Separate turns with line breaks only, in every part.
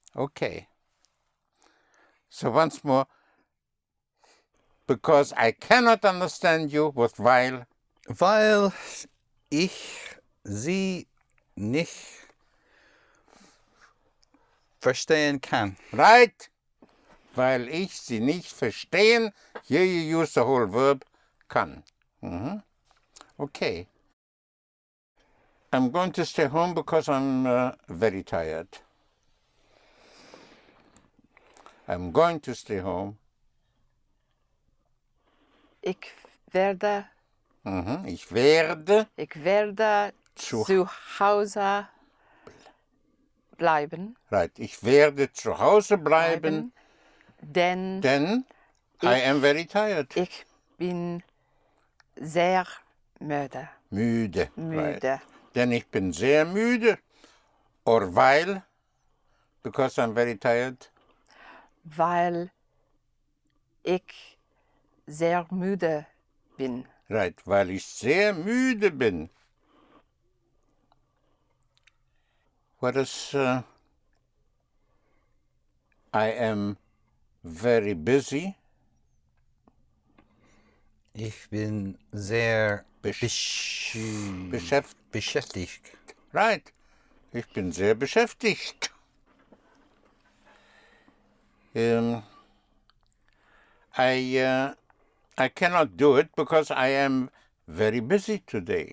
Okay. So once more, because I cannot understand you with weil.
Weil ich sie nicht verstehen kann.
Right? Weil ich sie nicht verstehen. Here you use the whole verb kann. Okay. I'm going to stay home because I'm very tired. I'm going to stay home.
Ich werde
Ich werde
zu Hause bleiben.
Right. Ich werde zu Hause bleiben,
Denn
I am very tired.
ich bin sehr müde.
Müde. Right. Denn ich bin sehr müde. Or weil, because I'm very tired.
Weil ich sehr müde bin.
Right, weil ich sehr müde bin. What is I am very busy.
Ich bin sehr beschäftigt.
Right. Ich bin sehr beschäftigt. I cannot do it because I am very busy today.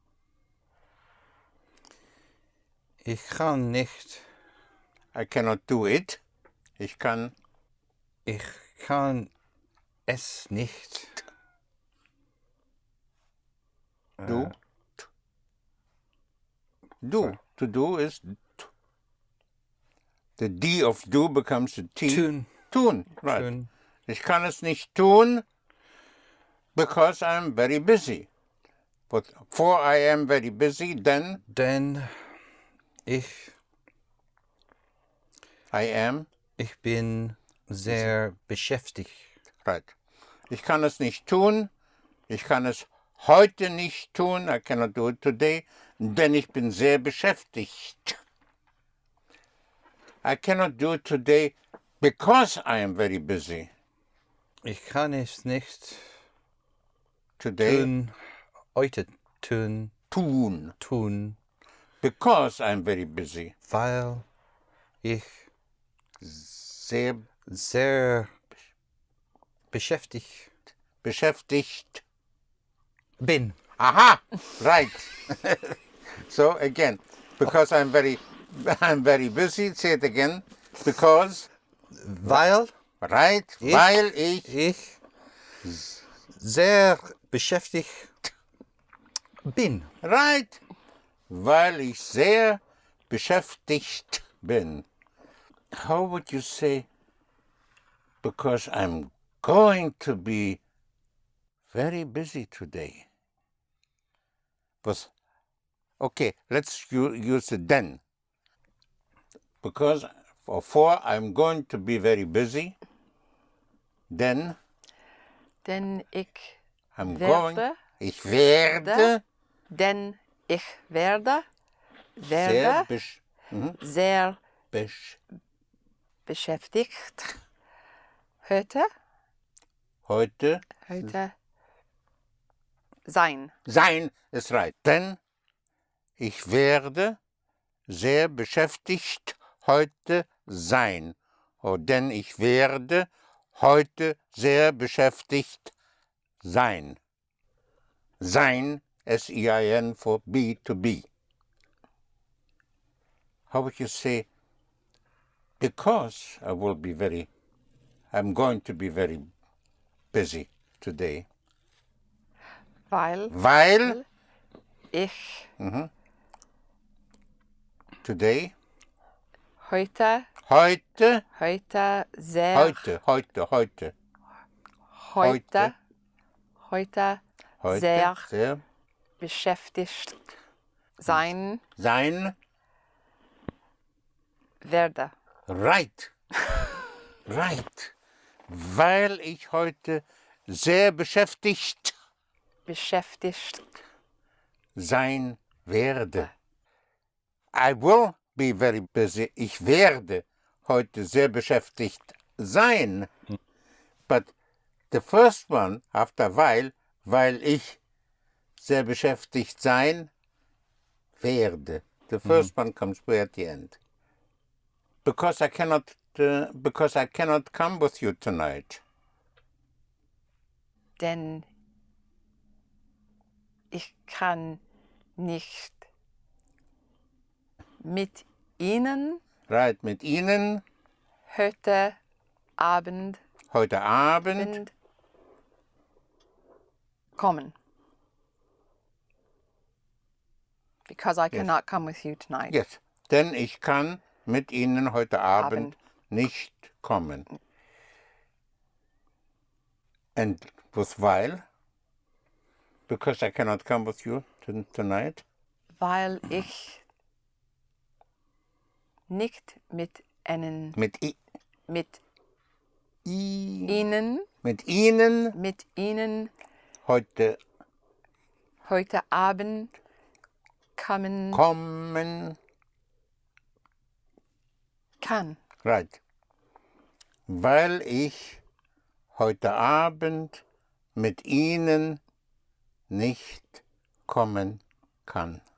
Ich kann nicht.
I cannot do it. Ich kann
es nicht.
Do. Do. To do is the D of do becomes a T. Tun. Right.
Tun.
Ich kann es nicht tun because I'm very busy. But for I am very busy, then
ich bin sehr beschäftigt.
Right. Ich kann es nicht tun. Ich kann es heute nicht tun. I cannot do it today. Denn ich bin sehr beschäftigt. I cannot do it today because I am very busy.
Ich kann es nicht
Today.
Heute tun.
Because I'm very busy.
Weil ich
sehr beschäftigt
bin.
Aha! Right. So again, because I'm very busy. Say it again. Because.
Weil.
Right. Weil ich
sehr beschäftigt bin.
Right. Weil ich sehr beschäftigt bin. How would you say? Because I'm going to be very busy today. But, okay, let's use the then. Because for I'm going to be very busy. Then.
Denn ich
werde.
Denn ich werde sehr beschäftigt. Heute sein.
Sein ist right. Denn ich werde sehr beschäftigt heute sein. Oh, denn ich werde heute sehr beschäftigt sein. Sein, S-E-I-N, for be, to be. How would you say, because I'm going to be very busy today. Weil
ich
today.
Heute sehr beschäftigt sein werde.
Right. Right. Weil ich heute sehr beschäftigt sein werde. I will be very busy. Ich werde heute sehr beschäftigt sein. But the first one, after weil ich sehr beschäftigt sein werde. The first one comes way at the end. Because I cannot come with you tonight.
Denn ich kann nicht mit Ihnen
Right, mit Ihnen
heute Abend
heute Abend
kommen. Because I cannot come with you tonight.
Yes, denn ich kann mit Ihnen heute Abend
Abend.
nicht kommen. And with weil? Because I cannot come with you tonight.
Weil ich nicht mit Ihnen,
Mit Ihnen heute
Abend kommen kann.
Right. Weil ich heute Abend mit Ihnen nicht kommen kann.